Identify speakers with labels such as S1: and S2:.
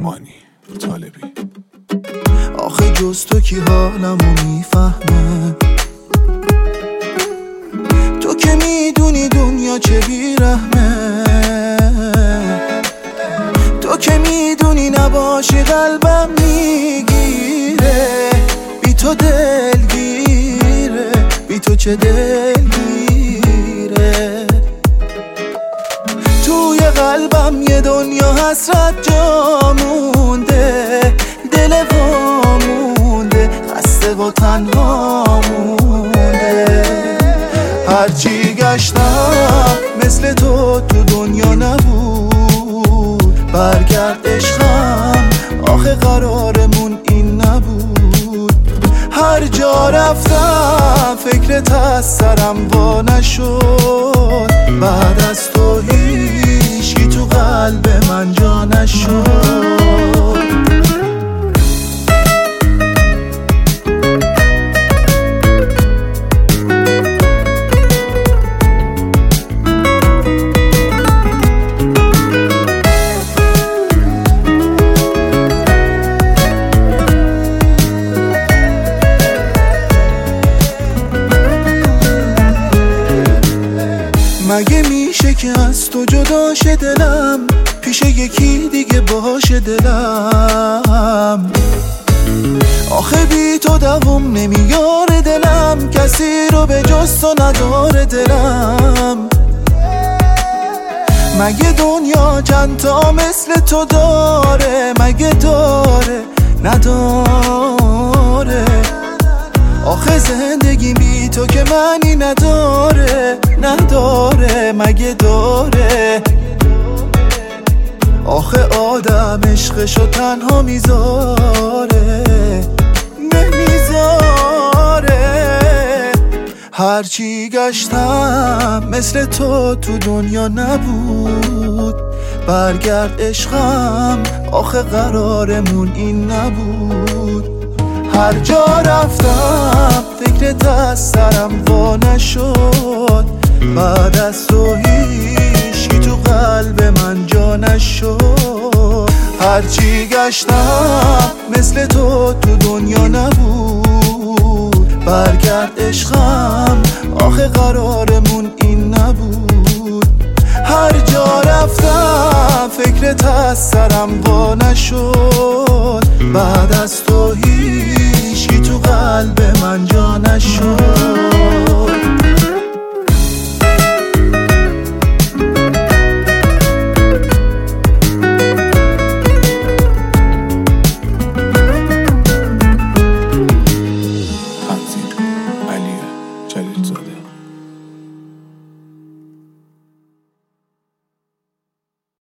S1: مانی طالبی.
S2: آخه جز تو کی حالمو میفهمه؟ تو که میدونی دنیا چه بیرحمه، تو که میدونی نباشی قلبم میگیره، بی تو دلگیره، بی تو چه دلگیره. توی قلبم یه دنیا حسرت جا مونده، دل وامونده، خسته و تنها مونده. هرچی گشتم مثل تو دنیا نبود، برگرد عشقم آخه قرارمون این نبود. هر جا رفتم فکرت از سرم وا نشد، بعد از تو هیچی تو قلب من جا نشد. مگه میشه که از تو جدا شه دلم، پیش یکی دیگه باشه دلم؟ آخه بی تو دوام نمیاره دلم، کسی رو به جز تو نداره دلم. مگه دنیا چند تا مثل تو داره؟ مگه داره نداره؟ آخه زندگی بی تو که معنی نداره، نداره مگه داره؟ آخه آدم عشقشو تنها میذاره، نمیذاره. هرچی گشتم مثل تو دنیا نبود، برگرد عشقم آخه قرارمون این نبود. هر جا رفتم فکرت از سرم وا نشد، بعد از تو هیچی تو قلب من جا نشد. هرچی گشتم مثل تو دنیا نبود، برگرد عشقم آخه قرارمون این نبود. هر جا رفتم فکرت از سرم وا نشد، بعد از تو هیچی تو قلب من جا نشد.